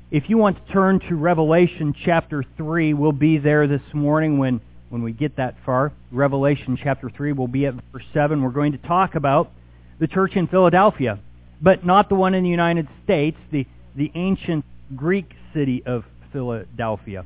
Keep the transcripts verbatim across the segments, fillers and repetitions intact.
If you want to turn to Revelation chapter three, we'll be there this morning when, when we get that far. Revelation chapter three, we'll be at verse seven. We're going to talk about the church in Philadelphia, but not the one in the United States, the, the ancient Greek city of Philadelphia.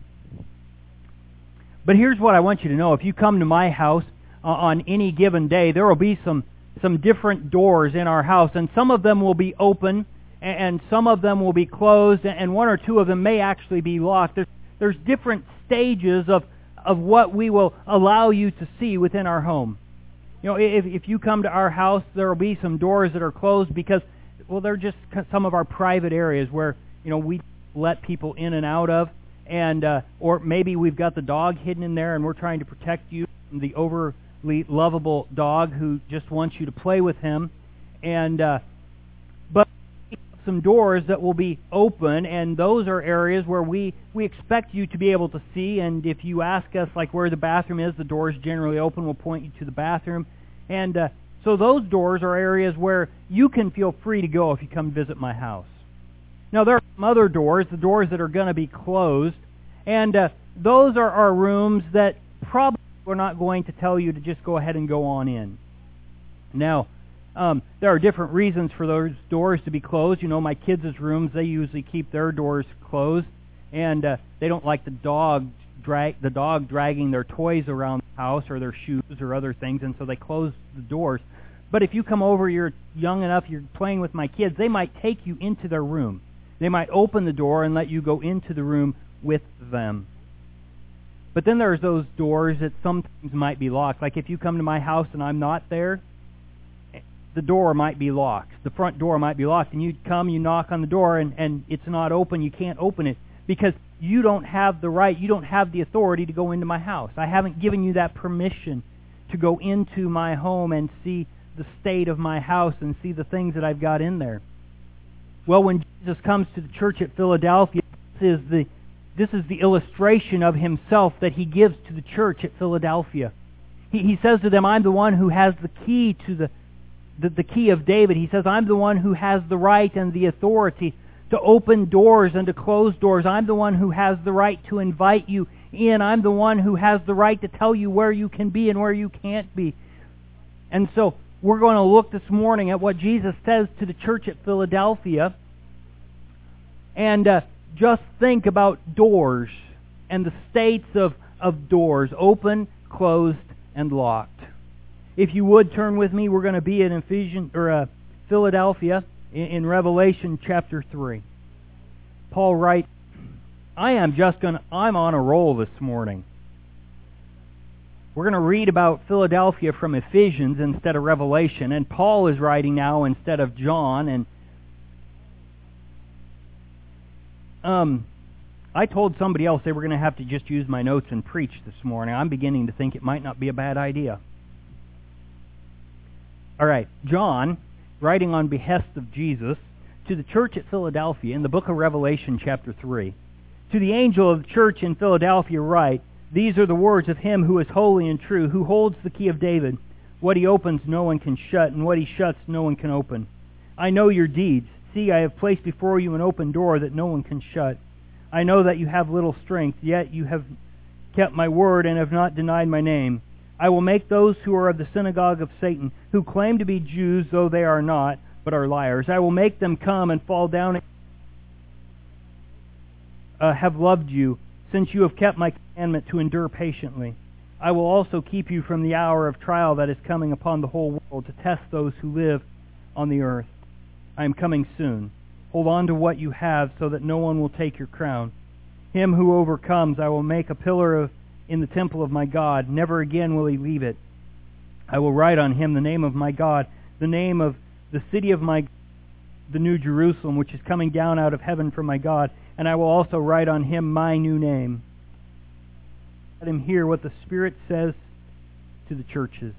But here's what I want you to know. If you come to my house uh, on any given day, there will be some, some different doors in our house, and some of them will be open, and some of them will be closed, and one or two of them may actually be locked. There's, there's different stages of, of what we will allow you to see within our home. You know, if, if you come to our house, there will be some doors that are closed because, well, they're just some of our private areas where, you know, we let people in and out of, and uh, or maybe we've got the dog hidden in there and we're trying to protect you from the overly lovable dog who just wants you to play with him. And uh, but some doors that will be open, and those are areas where we, we expect you to be able to see, and if you ask us like where the bathroom is, the door is generally open, we'll point you to the bathroom. And uh, so those doors are areas where you can feel free to go if you come visit my house. Now there are some other doors, the doors that are going to be closed, and uh, those are our rooms that probably we're not going to tell you to just go ahead and go on in. Now, Um, there are different reasons for those doors to be closed. You know, my kids' rooms, they usually keep their doors closed, and uh, they don't like the dog drag the dog dragging their toys around the house or their shoes or other things, and so they close the doors. But if you come over, you're young enough, you're playing with my kids, they might take you into their room. They might open the door and let you go into the room with them. But then there's those doors that sometimes might be locked. Like if you come to my house and I'm not there, the door might be locked. The front door might be locked, and you come, you knock on the door, and, and it's not open. You can't open it because you don't have the right, you don't have the authority to go into my house. I haven't given you that permission to go into my home and see the state of my house and see the things that I've got in there. Well, when Jesus comes to the church at Philadelphia, this is the, this is the illustration of himself that he gives to the church at Philadelphia. He, he says to them, I'm the one who has the key to the The, the key of David. He says, I'm the one who has the right and the authority to open doors and to close doors. I'm the one who has the right to invite you in. I'm the one who has the right to tell you where you can be and where you can't be. And so we're going to look this morning at what Jesus says to the church at Philadelphia, and uh, just think about doors and the states of, of doors, open, closed, and locked. If you would turn with me, we're going to be in Ephesians or uh, Philadelphia in, in Revelation chapter three. Paul writes, "I am just going to, I'm on a roll this morning." We're going to read about Philadelphia from Ephesians instead of Revelation, and Paul is writing now instead of John. And um, I told somebody else they were going to have to just use my notes and preach this morning. I'm beginning to think it might not be a bad idea. All right, John, writing on behest of Jesus, to the church at Philadelphia in the book of Revelation chapter three. To the angel of the church in Philadelphia write, these are the words of him who is holy and true, who holds the key of David. What he opens no one can shut, and what he shuts no one can open. I know your deeds. See, I have placed before you an open door that no one can shut. I know that you have little strength, yet you have kept my word and have not denied my name. I will make those who are of the synagogue of Satan, who claim to be Jews, though they are not, but are liars. I will make them come and fall down and uh, have loved you, since you have kept my commandment to endure patiently. I will also keep you from the hour of trial that is coming upon the whole world to test those who live on the earth. I am coming soon. Hold on to what you have so that no one will take your crown. Him who overcomes I will make a pillar of in the temple of my God. Never again will he leave it. I will write on him the name of my God, the name of the city of my, the New Jerusalem, which is coming down out of heaven from my God, and I will also write on him my new name. Let him hear what the Spirit says to the churches.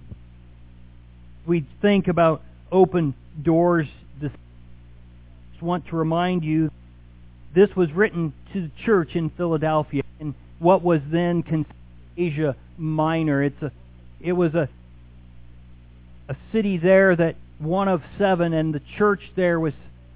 We think about open doors. This, I just want to remind you, this was written to the church in Philadelphia, in what was then considered Asia Minor. It's a, it was a, a city there that one of seven, and the church there was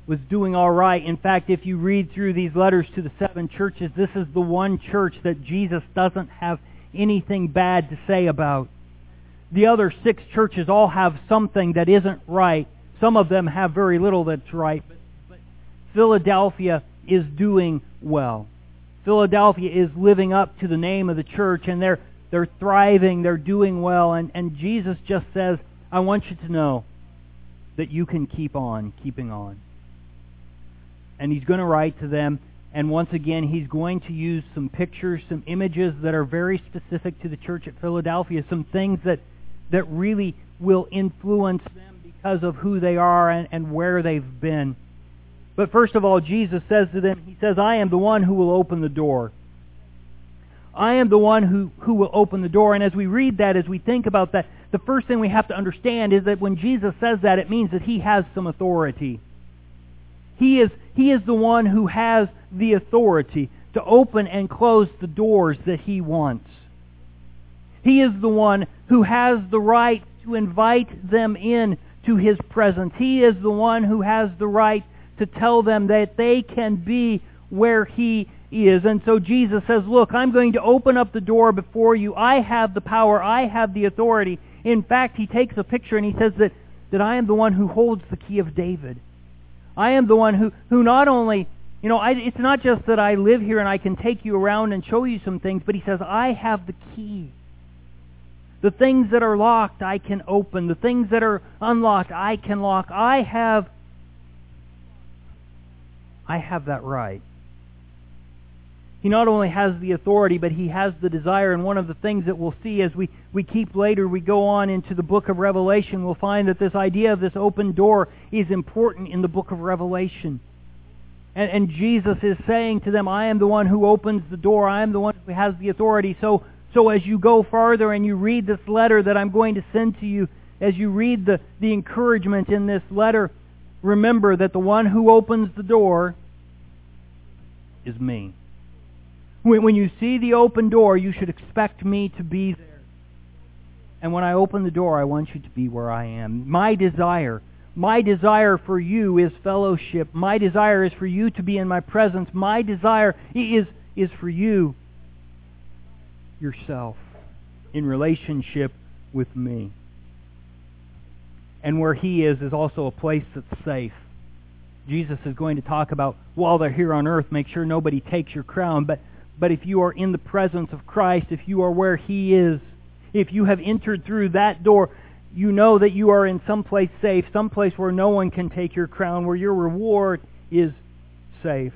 was doing all right. In fact, if you read through these letters to the seven churches, this is the one church that Jesus doesn't have anything bad to say about. The other six churches all have something that isn't right. Some of them have very little that's right. But, but Philadelphia is doing well. Philadelphia is living up to the name of the church, and they're they're thriving, they're doing well, and, and Jesus just says, I want you to know that you can keep on keeping on. And He's going to write to them, and once again, He's going to use some pictures, some images that are very specific to the church at Philadelphia, some things that, that really will influence them because of who they are and, and where they've been. But first of all, Jesus says to them, He says, I am the one who will open the door. I am the one who, who will open the door. And as we read that, as we think about that, the first thing we have to understand is that when Jesus says that, it means that He has some authority. He is, he is the one who has the authority to open and close the doors that He wants. He is the one who has the right to invite them in to His presence. He is the one who has the right to tell them that they can be where He is. And so Jesus says, look, I'm going to open up the door before you. I have the power. I have the authority. In fact, He takes a picture and He says that, that I am the one who holds the key of David. I am the one who, who not only, you know, I, it's not just that I live here and I can take you around and show you some things, but He says, I have the key. The things that are locked, I can open. The things that are unlocked, I can lock. I have, I have that right. He not only has the authority, but He has the desire. And one of the things that we'll see as we, we keep later, we go on into the book of Revelation, we'll find that this idea of this open door is important in the book of Revelation. And, and Jesus is saying to them, I am the one who opens the door. I am the one who has the authority. So, so as you go farther and you read this letter that I'm going to send to you, as you read the, the encouragement in this letter, remember that the one who opens the door is me. When you see the open door, you should expect me to be there. And when I open the door, I want you to be where I am. My desire, my desire for you is fellowship. My desire is for you to be in my presence. My desire is, is for you, yourself, in relationship with me. And where He is is also a place that's safe. Jesus is going to talk about, while they're here on earth, make sure nobody takes your crown, but But if you are in the presence of Christ, if you are where He is, if you have entered through that door, you know that you are in some place safe, some place where no one can take your crown, where your reward is safe.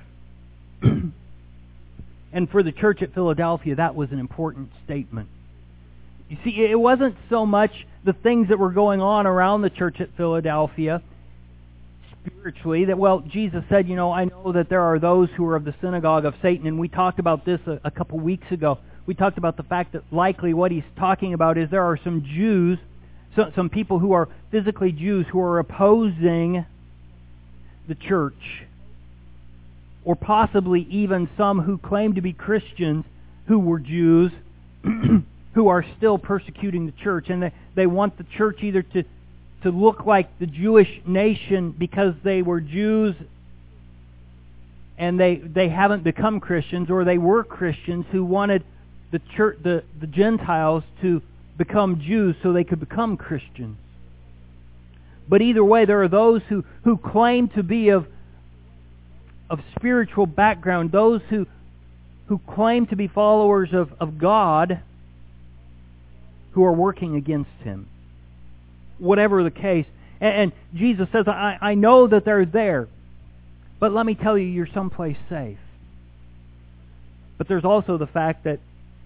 And for the church at Philadelphia, that was an important statement. You see, it wasn't so much the things that were going on around the church at Philadelphia spiritually, that, well, Jesus said, you know, I know that there are those who are of the synagogue of Satan, and we talked about this a, a couple weeks ago. We talked about the fact that likely what He's talking about is there are some Jews, so, some people who are physically Jews who are opposing the church, or possibly even some who claim to be Christians who were Jews who are still persecuting the church, and they, they want the church either to to look like the Jewish nation because they were Jews and they they haven't become Christians, or they were Christians who wanted the church, the, the Gentiles to become Jews so they could become Christians. But either way, there are those who, who claim to be of of spiritual background, those who who claim to be followers of, of God, who are working against Him. Whatever the case. And, and Jesus says, I, I know that they're there, but let me tell you, you're someplace safe. But there's also the fact that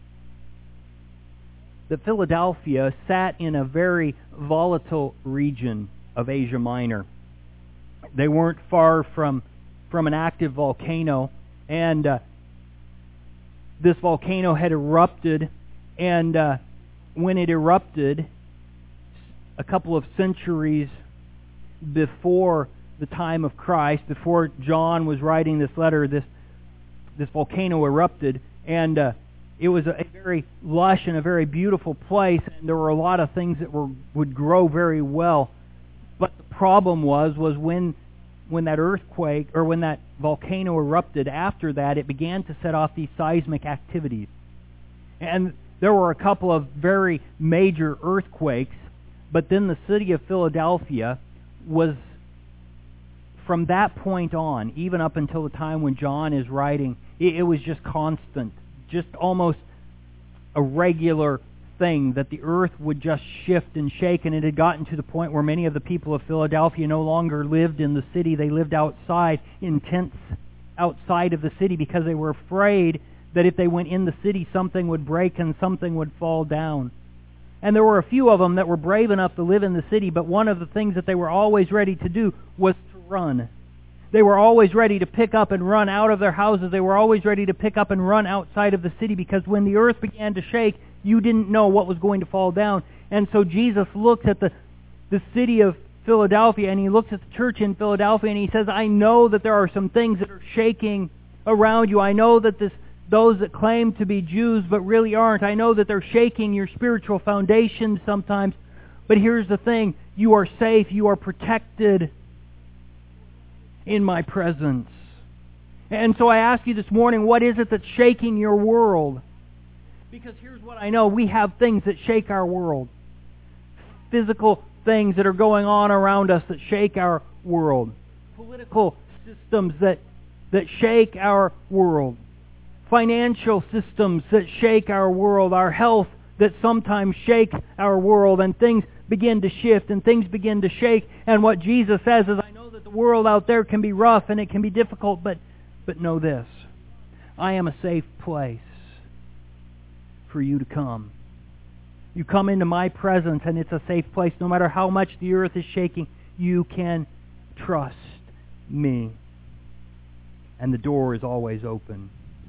that Philadelphia sat in a very volatile region of Asia Minor. They weren't far from from an active volcano, and uh, this volcano had erupted, and uh, when it erupted, a couple of centuries before the time of Christ, before John was writing this letter, this this volcano erupted, and uh, it was a, a very lush and a very beautiful place, and there were a lot of things that were would grow very well. But the problem was was when when that earthquake, or when that volcano erupted, after that, it began to set off these seismic activities. And there were a couple of very major earthquakes, but then the city of Philadelphia was, from that point on, even up until the time when John is writing, it, it was just constant, just almost a regular thing that the earth would just shift and shake, and it had gotten to the point where many of the people of Philadelphia no longer lived in the city. They lived outside, in tents outside of the city, because they were afraid that if they went in the city, something would break and something would fall down. And there were a few of them that were brave enough to live in the city, but one of the things that they were always ready to do was to run. They were always ready to pick up and run out of their houses. They were always ready to pick up and run outside of the city, because when the earth began to shake, you didn't know what was going to fall down. And so Jesus looks at the, the city of Philadelphia, and he looks at the church in Philadelphia, and he says, I know that there are some things that are shaking around you. I know that this, those that claim to be Jews but really aren't, I know that they're shaking your spiritual foundation sometimes. But here's the thing, you are safe, you are protected in my presence. And so I ask you this morning, what is it that's shaking your world? Because here's what I know, we have things that shake our world. Physical things that are going on around us that shake our world. Political systems that, that shake our world. Financial systems that shake our world. Our health that sometimes shake our world. And things begin to shift and things begin to shake. And what Jesus says is, I know that the world out there can be rough and it can be difficult, but, but know this. I am a safe place for you to come. You come into my presence and it's a safe place. No matter how much the earth is shaking, you can trust me. And the door is always open.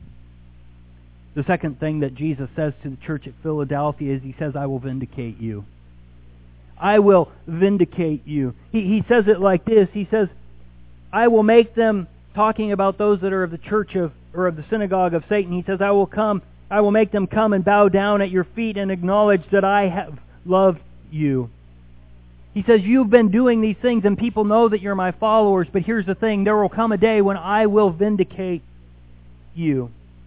The second thing that Jesus says to the church at Philadelphia is he says, I will vindicate you. I will vindicate you. He, he says it like this. He says, I will make them, talking about those that are of the church of, or of the synagogue of Satan, he says, I will come I will make them come and bow down at your feet and acknowledge that I have loved you. He says, you've been doing these things and people know that you're my followers, but here's the thing, there will come a day when I will vindicate you.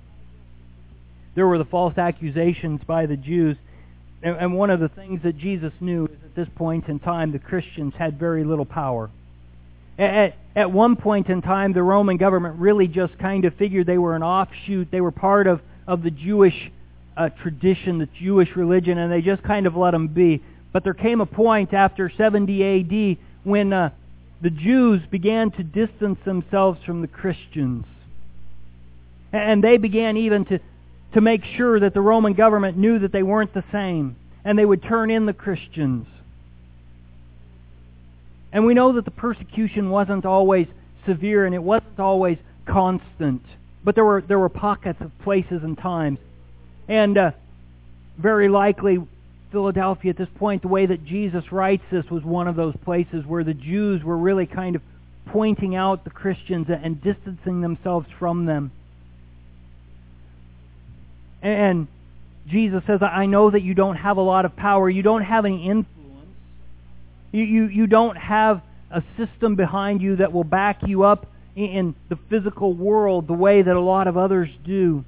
There were the false accusations by the Jews, and one of the things that Jesus knew is at this point in time the Christians had very little power. At, at one point in time, the Roman government really just kind of figured they were an offshoot, they were part of of the Jewish uh, tradition, the Jewish religion, and they just kind of let them be. But there came a point after seventy A D when uh, the Jews began to distance themselves from the Christians. And they began even to, to make sure that the Roman government knew that they weren't the same, and they would turn in the Christians. And we know that the persecution wasn't always severe and it wasn't always constant. But there were there were pockets of places and times. And uh, very likely, Philadelphia at this point, the way that Jesus writes this, was one of those places where the Jews were really kind of pointing out the Christians and distancing themselves from them. And Jesus says, I know that you don't have a lot of power. You don't have any influence. You, you, you don't have a system behind you that will back you up in the physical world the way that a lot of others do.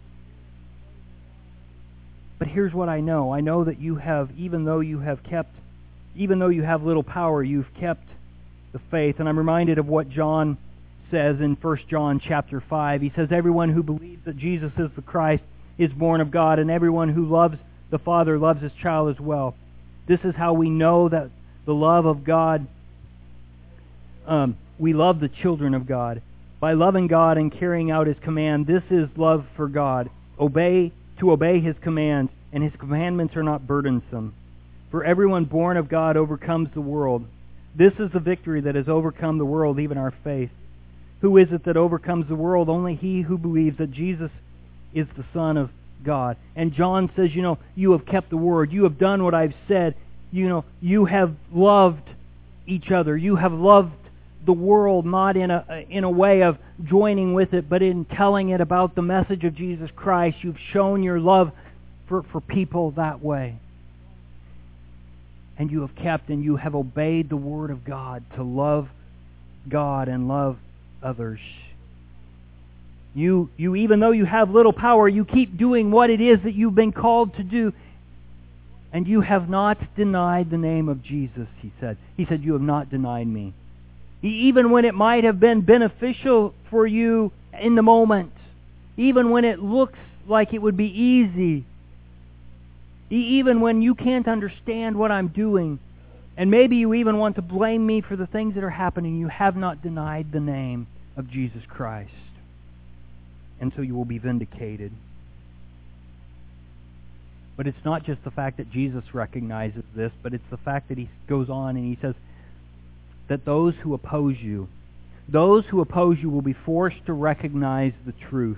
But here's what I know. I know that you have, even though you have kept, even though you have little power, you've kept the faith. And I'm reminded of what John says in First John chapter five. He says, everyone who believes that Jesus is the Christ is born of God, and everyone who loves the Father loves his child as well. This is how we know that the love of God, um, we love the children of God. By loving God and carrying out His command, this is love for God. Obey, to obey His commands, and His commandments are not burdensome. For everyone born of God overcomes the world. This is the victory that has overcome the world, even our faith. Who is it that overcomes the world? Only he who believes that Jesus is the Son of God. And John says, you know, you have kept the word. You have done what I've said. You know, you have loved each other. You have loved the world, not in a in a way of joining with it, but in telling it about the message of Jesus Christ. You've shown your love for, for people that way. And you have kept and you have obeyed the Word of God to love God and love others. You, you, even though you have little power, you keep doing what it is that you've been called to do. And you have not denied the name of Jesus, he said. He said, you have not denied me. Even when it might have been beneficial for you in the moment, even when it looks like it would be easy, even when you can't understand what I'm doing, and maybe you even want to blame me for the things that are happening, you have not denied the name of Jesus Christ. And so you will be vindicated. But it's not just the fact that Jesus recognizes this, but it's the fact that he goes on and he says that those who oppose you, those who oppose you will be forced to recognize the truth.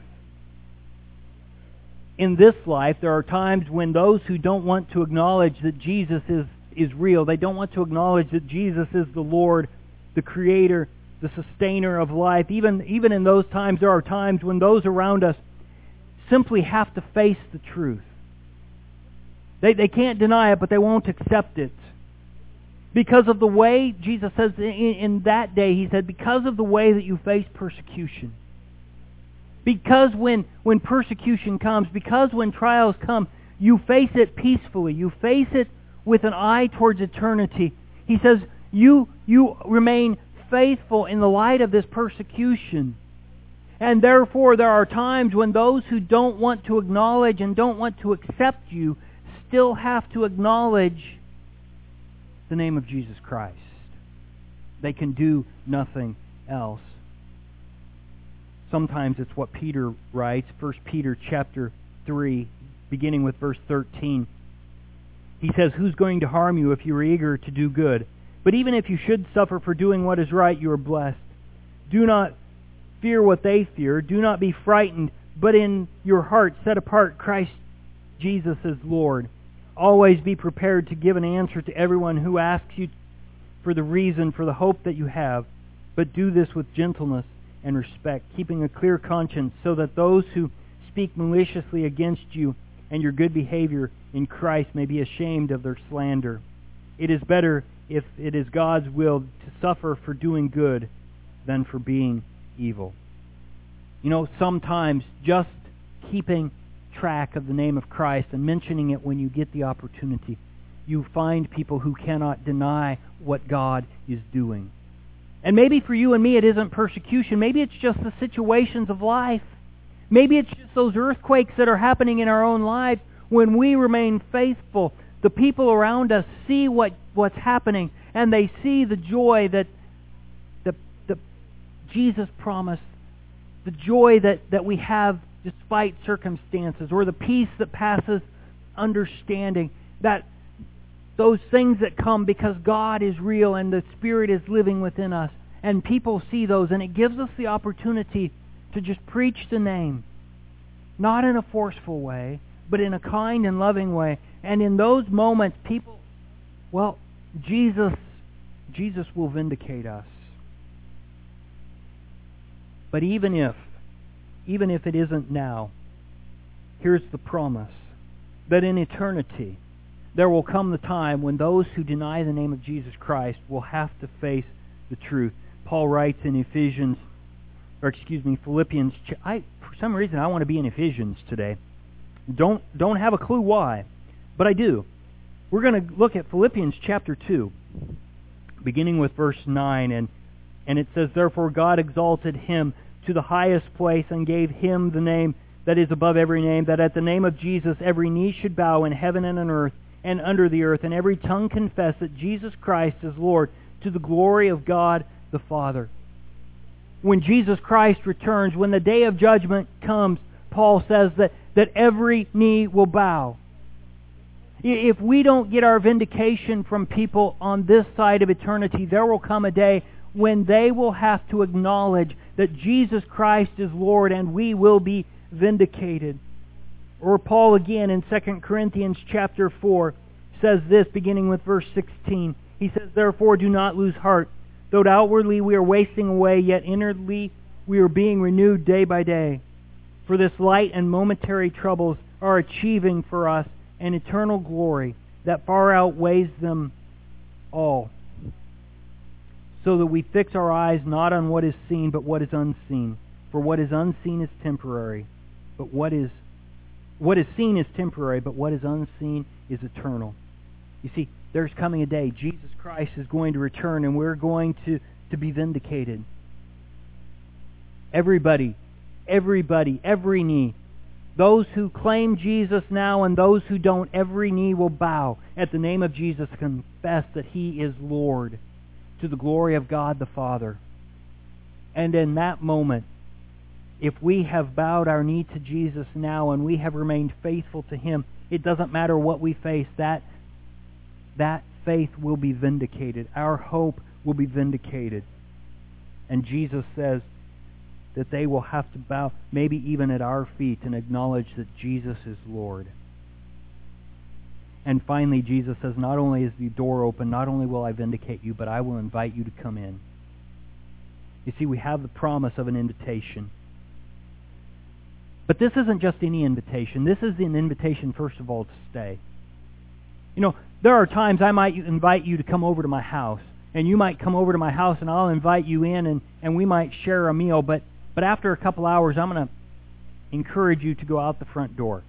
In this life, there are times when those who don't want to acknowledge that Jesus is, is real, they don't want to acknowledge that Jesus is the Lord, the Creator, the sustainer of life. Even, even in those times, there are times when those around us simply have to face the truth. They, they can't deny it, but they won't accept it. Because of the way, Jesus says in, in that day, he said, because of the way that you face persecution. Because when, when persecution comes, because when trials come, you face it peacefully. You face it with an eye towards eternity. He says, you, you remain faithful in the light of this persecution. And therefore, there are times when those who don't want to acknowledge and don't want to accept you still have to acknowledge the name of Jesus Christ. They can do nothing else. Sometimes it's what Peter writes, First Peter chapter three, beginning with verse thirteen. He says, who's going to harm you if you are eager to do good? But even if you should suffer for doing what is right, you are blessed. Do not fear what they fear. Do not be frightened, but in your heart set apart Christ Jesus as Lord. Always be prepared to give an answer to everyone who asks you for the reason for the hope that you have, but do this with gentleness and respect, keeping a clear conscience, so that those who speak maliciously against you and your good behavior in Christ may be ashamed of their slander. It is better, if it is God's will, to suffer for doing good than for being evil. You know, sometimes just keeping track of the name of Christ and mentioning it when you get the opportunity, you find people who cannot deny what God is doing. And maybe for you and me it isn't persecution. Maybe it's just the situations of life. Maybe it's just those earthquakes that are happening in our own lives. When we remain faithful, the people around us see what, what's happening, and they see the joy that the, the Jesus promised, the joy that, that we have despite circumstances, or the peace that passes understanding, that those things that come because God is real and the Spirit is living within us. And people see those, and it gives us the opportunity to just preach the name. Not in a forceful way, but in a kind and loving way. And in those moments, people, well, Jesus, Jesus will vindicate us. But even if, even if it isn't now, here's the promise, that in eternity, there will come the time when those who deny the name of Jesus Christ will have to face the truth. Paul writes in Ephesians, or excuse me, Philippians. I, for some reason, I want to be in Ephesians today. Don't don't have a clue why, but I do. We're going to look at Philippians chapter two, beginning with verse nine, and and it says, "Therefore God exalted him to the highest place and gave him the name that is above every name, that at the name of Jesus every knee should bow in heaven and on earth and under the earth, and every tongue confess that Jesus Christ is Lord, to the glory of God the Father." When Jesus Christ returns, when the day of judgment comes, Paul says that, that every knee will bow. If we don't get our vindication from people on this side of eternity, there will come a day when they will have to acknowledge that Jesus Christ is Lord, and we will be vindicated. Or Paul again in Second Corinthians chapter four says this, beginning with verse sixteen. He says, "Therefore do not lose heart. Though outwardly we are wasting away, yet inwardly we are being renewed day by day. For this light and momentary troubles are achieving for us an eternal glory that far outweighs them all." so that we fix our eyes not on what is seen, but what is unseen. For what is unseen is temporary, but what is what is seen is temporary, but what is unseen is eternal. You see, there's coming a day, Jesus Christ is going to return, and we're going to, to be vindicated. Everybody, everybody, every knee, those who claim Jesus now and those who don't, every knee will bow at the name of Jesus, confess that He is Lord, to the glory of God the Father. And in that moment, if we have bowed our knee to Jesus now and we have remained faithful to Him, it doesn't matter what we face, that, that faith will be vindicated. Our hope will be vindicated. And Jesus says that they will have to bow, maybe even at our feet, and acknowledge that Jesus is Lord. And finally, Jesus says, not only is the door open, not only will I vindicate you, but I will invite you to come in. You see, we have the promise of an invitation. But this isn't just any invitation. This is an invitation, first of all, to stay. You know, there are times I might invite you to come over to my house, and you might come over to my house, and I'll invite you in, and, and we might share a meal, but, but after a couple hours, I'm going to encourage you to go out the front door.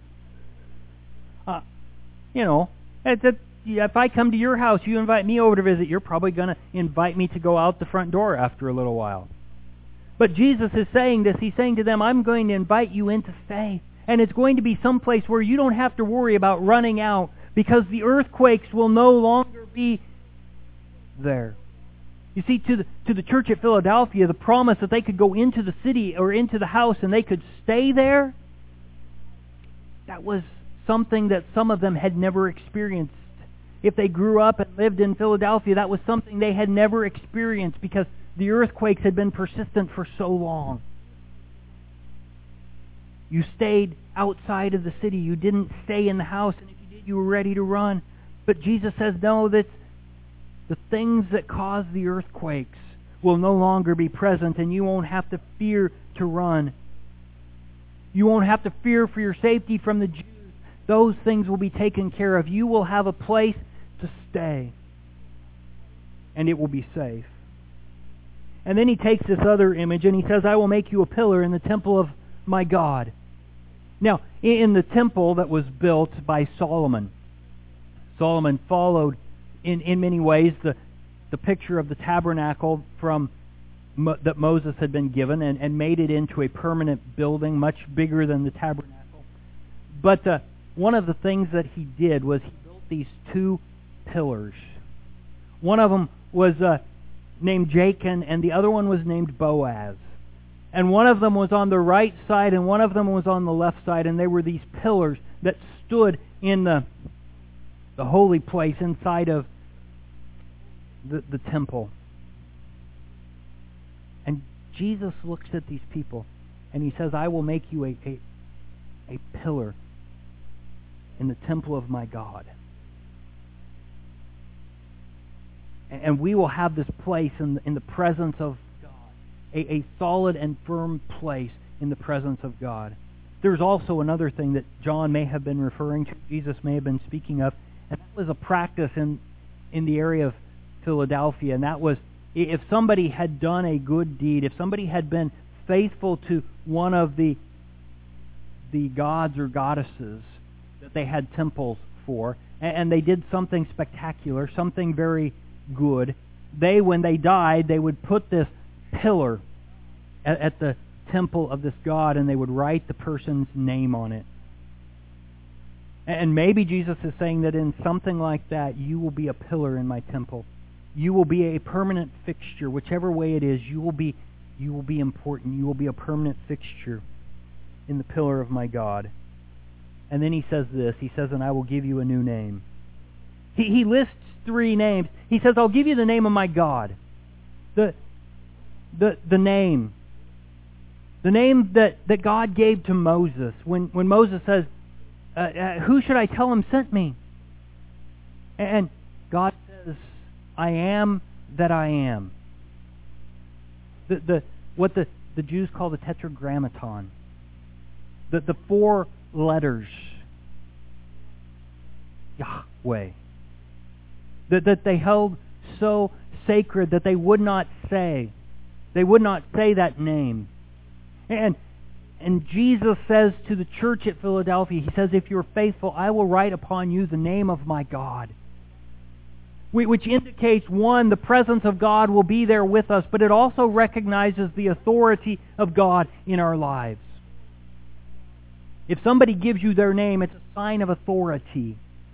Uh, you know, it's a, if I come to your house, you invite me over to visit, you're probably going to invite me to go out the front door after a little while. But Jesus is saying this. He's saying to them, I'm going to invite you in to stay. And it's going to be someplace where you don't have to worry about running out, because the earthquakes will no longer be there. You see, to the, to the church at Philadelphia, the promise that they could go into the city or into the house and they could stay there, that was something that some of them had never experienced. If they grew up and lived in Philadelphia, that was something they had never experienced, because the earthquakes had been persistent for so long. You stayed outside of the city. You didn't stay in the house, and if you did, you were ready to run. But Jesus says, no, that the things that cause the earthquakes will no longer be present, and you won't have to fear to run. You won't have to fear for your safety from the Jews. Those things will be taken care of. You will have a place to stay, and it will be safe. And then he takes this other image and he says, I will make you a pillar in the temple of my God. Now, in the temple that was built by Solomon, Solomon followed in, in many ways the, the picture of the tabernacle from Mo, that Moses had been given, and, and made it into a permanent building much bigger than the tabernacle. But uh, one of the things that he did was he built these two pillars. One of them was Uh, named Jachin, and the other one was named Boaz. And one of them was on the right side, and one of them was on the left side, and they were these pillars that stood in the, the holy place inside of the, the temple. And Jesus looks at these people, and He says, I will make you a, a, a pillar in the temple of my God. And we will have this place in the, in the presence of God, a, a solid and firm place in the presence of God. There's also another thing that John may have been referring to, Jesus may have been speaking of, and that was a practice in, in the area of Philadelphia, and that was if somebody had done a good deed, if somebody had been faithful to one of the, the gods or goddesses that they had temples for, and, and they did something spectacular, something very good, they, when they died, they would put this pillar at, at the temple of this god, and they would write the person's name on it. And maybe Jesus is saying that in something like that, you will be a pillar in my temple. You will be a permanent fixture. Whichever way it is, you will be you will be important. You will be a permanent fixture in the pillar of my God. And then he says this. He says, and I will give you a new name. He, he lists three names. He says, I'll give you the name of my God. The, the, the name. The name that, that God gave to Moses. When, when Moses says, uh, uh, who should I tell him sent me? And God says, I am that I am. The, the, what the, the Jews call the tetragrammaton. The, the four letters. Yahweh. That, that they held so sacred that they would not say. They would not say that name. And and Jesus says to the church at Philadelphia, He says, if you're faithful, I will write upon you the name of my God. Which indicates, one, the presence of God will be there with us, but it also recognizes the authority of God in our lives. If somebody gives you their name, it's a sign of authority.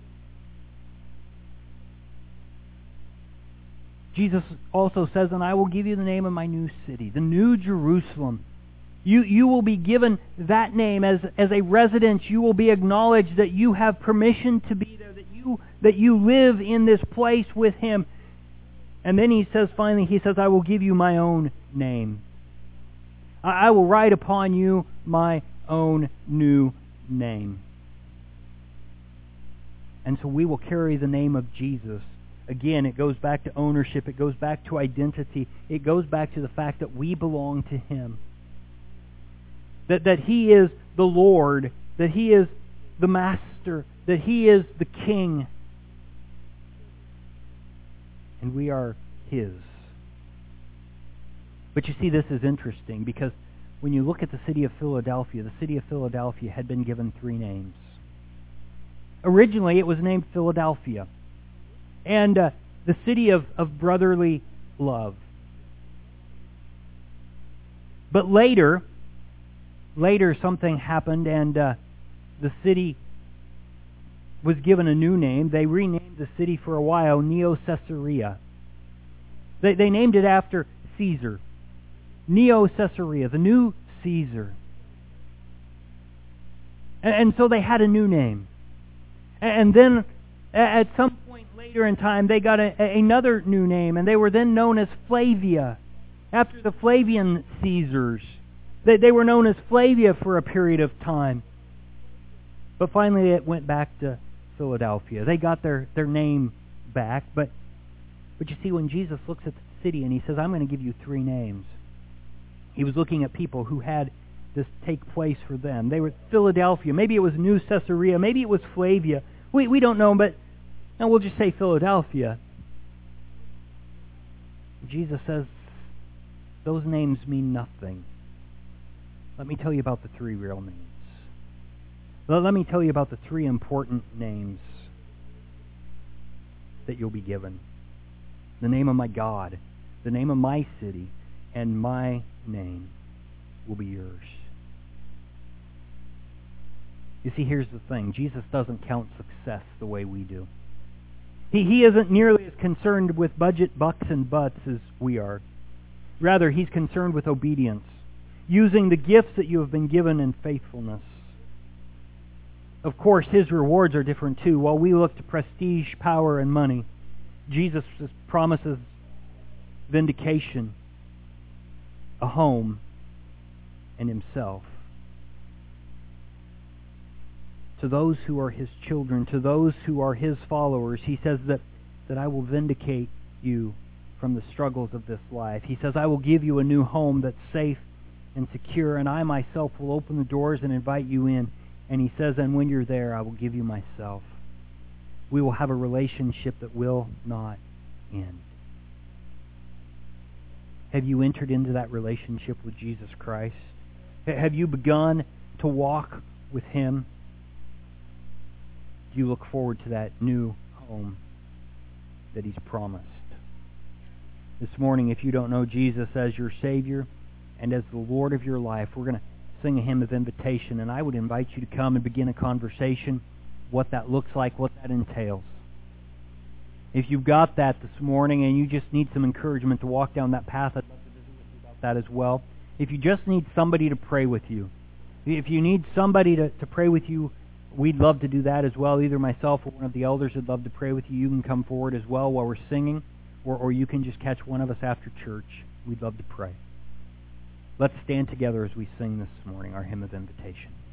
Jesus also says, and I will give you the name of my new city, the New Jerusalem. You, you will be given that name as, as a residence. You will be acknowledged that you have permission to be there, that you, that you live in this place with Him. And then He says, finally, He says, I will give you my own name. I, I will write upon you my own new name. And so we will carry the name of Jesus. Again, it goes back to ownership. It goes back to identity. It goes back to the fact that we belong to Him. That, that He is the Lord. That He is the Master. That He is the King. And we are His. But you see, this is interesting because when you look at the city of Philadelphia, the city of Philadelphia had been given three names. Originally, it was named Philadelphia. And uh, the city of, of brotherly love. But later, later something happened and uh, the city was given a new name. They renamed the city for a while Neo-Caesarea. They, they named it after Caesar. Neo-Caesarea, the new Caesar. And, and so they had a new name. And, and then at some point later in time, they got a, a, another new name, and they were then known as Flavia, after the Flavian Caesars. They, they were known as Flavia for a period of time. But finally it went back to Philadelphia. They got their, their name back, but, but you see, when Jesus looks at the city and He says, I'm going to give you three names, He was looking at people who had this take place for them. They were Philadelphia. Maybe it was New Caesarea. Maybe it was Flavia. We we don't know, but now we'll just say Philadelphia. Jesus says, those names mean nothing. Let me tell you about the three real names. Let me tell you about the three important names that you'll be given. The name of my God, the name of my city, and my name will be yours. You see, here's the thing. Jesus doesn't count success the way we do. He, he isn't nearly as concerned with budget bucks and butts as we are. Rather, He's concerned with obedience, using the gifts that you have been given in faithfulness. Of course, His rewards are different too. While we look to prestige, power, and money, Jesus promises vindication, a home, and Himself. To those who are His children, to those who are His followers, He says that, that I will vindicate you from the struggles of this life. He says, I will give you a new home that's safe and secure, and I myself will open the doors and invite you in. And He says, and when you're there, I will give you myself. We will have a relationship that will not end. Have you entered into that relationship with Jesus Christ? Have you begun to walk with Him? Do you look forward to that new home that He's promised? This morning, if you don't know Jesus as your Savior and as the Lord of your life, we're going to sing a hymn of invitation, and I would invite you to come and begin a conversation, what that looks like, what that entails. If you've got that this morning and you just need some encouragement to walk down that path, I'd love to visit with you about that as well. If you just need somebody to pray with you, if you need somebody to, to pray with you, we'd love to do that as well. Either myself or one of the elders would love to pray with you. You can come forward as well while we're singing, or, or you can just catch one of us after church. We'd love to pray. Let's stand together as we sing this morning our hymn of invitation.